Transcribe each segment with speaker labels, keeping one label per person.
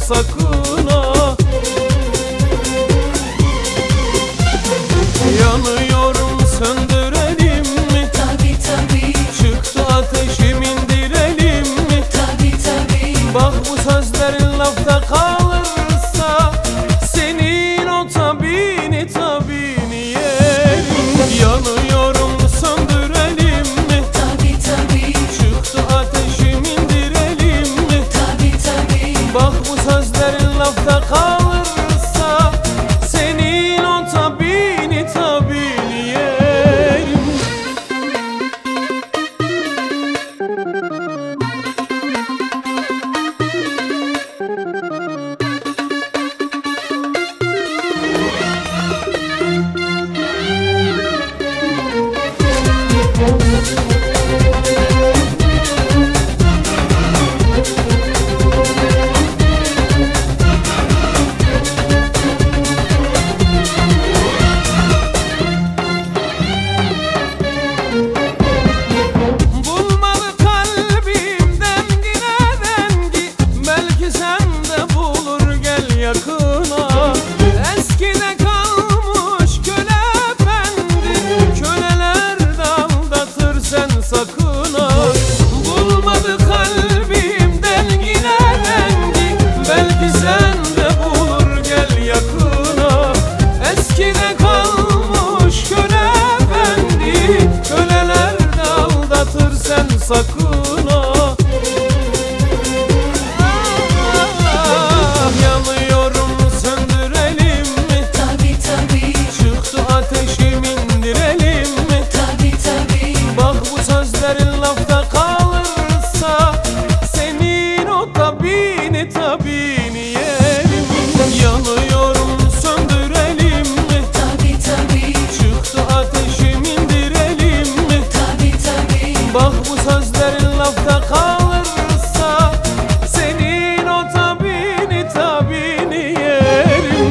Speaker 1: sakın ha. Yanıyorum, söndürelim mi?
Speaker 2: Tabii tabii,
Speaker 1: Çıktı ateşim, indirelim mi?
Speaker 2: tabii tabii.
Speaker 1: Bak bu sözlerin lafta kalırsa senin o tabini yerim. Yanıyorum, söndürelim mi?
Speaker 2: Tabii tabii,
Speaker 1: Çıktı ateşim, indirelim mi?
Speaker 2: tabii tabii.
Speaker 1: Bak bu sözlerin lafta kalırsa senin o tabini yerim. Bulmalı kalbim dengine dengi, belki sen de bulur, gel yakına. Eskide kalmış köle efendi, köleler de aldatır, sen sakın ha. Bulmadı kalbim dengine dengi, belki sen de bulur, gel yakına. Eskide kalmış köle efendi, köleler de aldatır, sen sakın ha. Yanıyorum, söndürelim mi?
Speaker 2: Tabii tabii,
Speaker 1: Çıktı ateşim, indirelim mi?
Speaker 2: tabii tabii.
Speaker 1: Bak bu sözlerin lafta kalırsa senin o tabini yerim. Yanıyorum, söndürelim mi?
Speaker 2: Tabii tabii,
Speaker 1: Çıktı ateşim, indirelim mi?
Speaker 2: tabii tabii.
Speaker 1: Bak bu sözlerin lafta kalırsa senin o tabini yerim.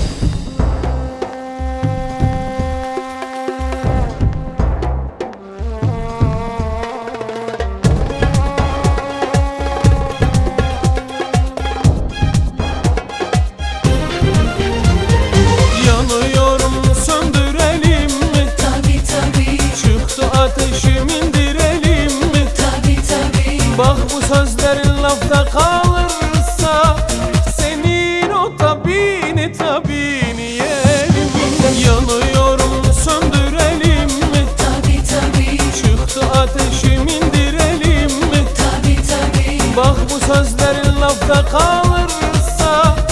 Speaker 1: Yanıyorum, söndürelim mi?
Speaker 2: Tabii tabii,
Speaker 1: Çıktı ateşim, indirelim mi?
Speaker 2: tabii tabii.
Speaker 1: Bak bu sözlerin lafta kalırsa senin o tabini yerim. Yanıyorum, söndürelim mi?
Speaker 2: Tabii tabii,
Speaker 1: Çıktı ateşim, indirelim mi?
Speaker 2: tabii tabii.
Speaker 1: Bak bu sözlerin lafta kalırsa